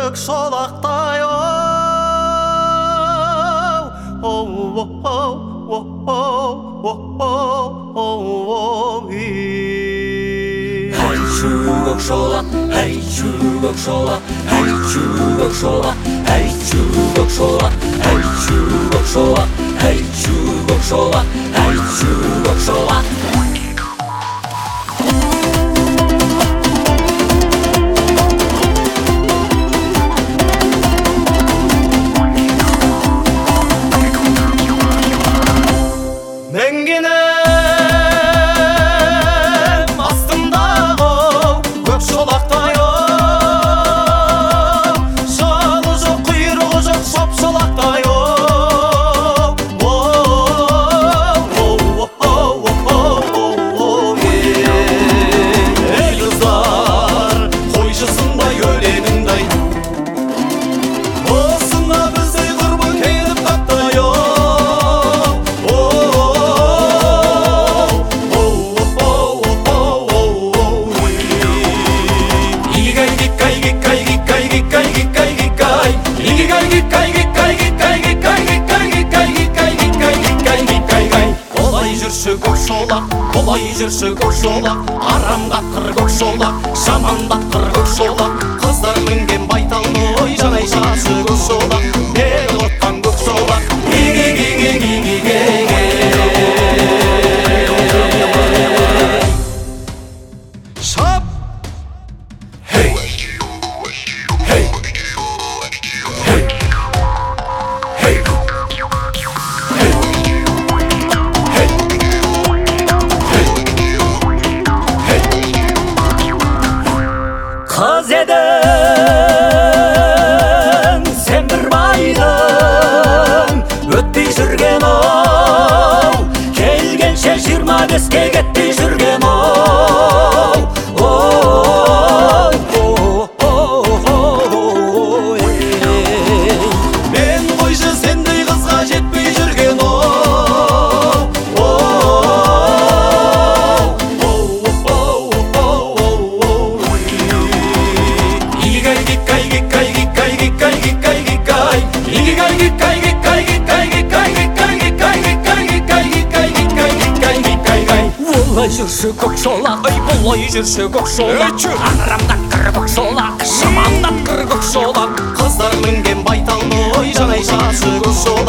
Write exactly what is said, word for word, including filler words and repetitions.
көкшолақтай оу оу оу оу Hey şu көкшолақ, hey şu көкшолақ, hey şu көкшолақ, hey şu көкшолақ, hey şu көкшолақ, hey şu көкшолақ, hey şu көкшолақ. Менгенем астымдағы көкшолақтай оу жалы жоқ құйрығы жоқ шоп-шолақтай оу ей қыздар қойшысындай өлеңіңдай осына біздей құрбы келіп қаптай оу көкшолақ, олай жүрші көкшолақ, арамдатқыр көкшолақ, жамандатқыр көкшолақ, қыздар мінген байталды ой жанай шашы көкшолақ, бел отқан көкшолақ, шап! Хей! Хей! Хей! Хей! Қыз едің, сен бір байдың, өтпей жүрген оу, келгенше жиырма беске кетпей жүрген оу. Мен қойшы сендей қызға жетпей жүрген оу. Олай жүрші көкшолақ, ой бұлай жүрші көкшолақ, арамдатқыр көкшолақ, жамандатқыр көкшолақ, қыздар мінген байталды ой жанай шашы көкшолақ.